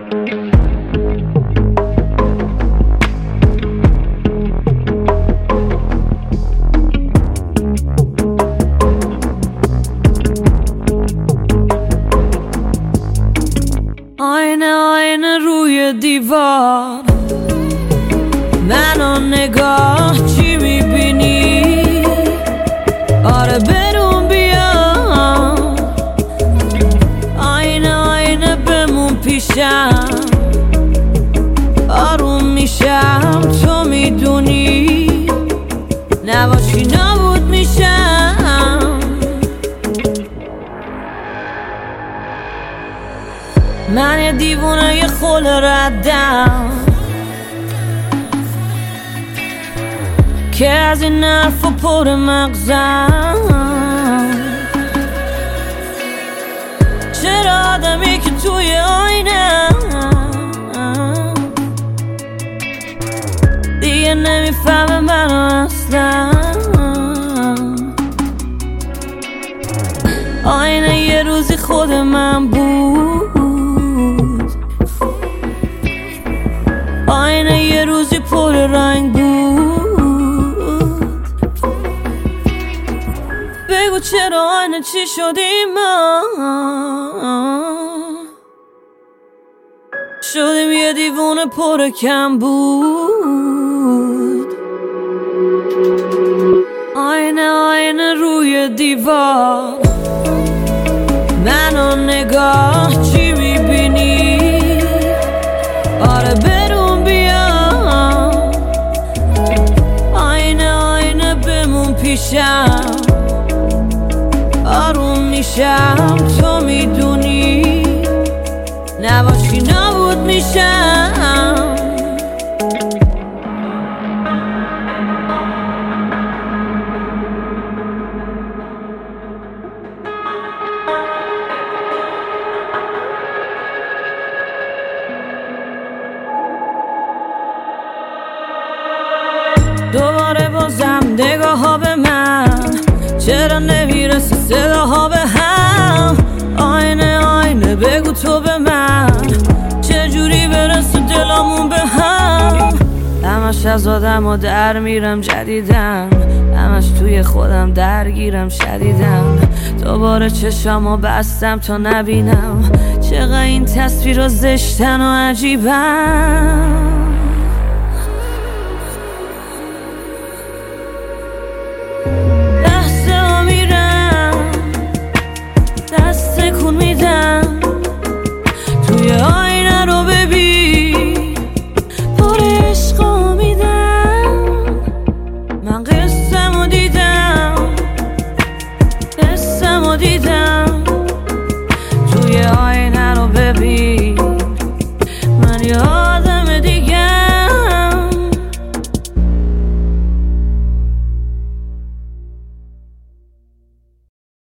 آینه روی دیوار، منو نگاه چی میبینی؟ آره برون بیا، آینه بمون پیشم، آروم میشم تو میدونی، نباشی نابود میشم. من یه دیوونه یه خل ردم که از این حرفا پر مغزم. چرا آدمی که توی آینه دیگه نمیفهمه منو اصلا؟ آینه یه روزی خود من بود، آینه یه روزی پر رنگ بود. بگو چرا آینه چی شدیم ما؟ شدیم یه دیوونه پر کم بود. آینه روی دیوار، منو نگاه چی میبینی؟ آره برون بیا، آینه بمون پیشم، آروم میشم تو میدونی، نباشی نابود میشم. دوباره بازم نگاه ها به من، چرا نمیرسه صداها به هم؟ آینه بگو تو به من، چجوری برسه دلامون به هم؟ همش از آدم و در میرم جدیدم، همش توی خودم درگیرم شدیدم. دوباره چشامو بستم تا نبینم چقدر این تصویر زشتن و عجیبم.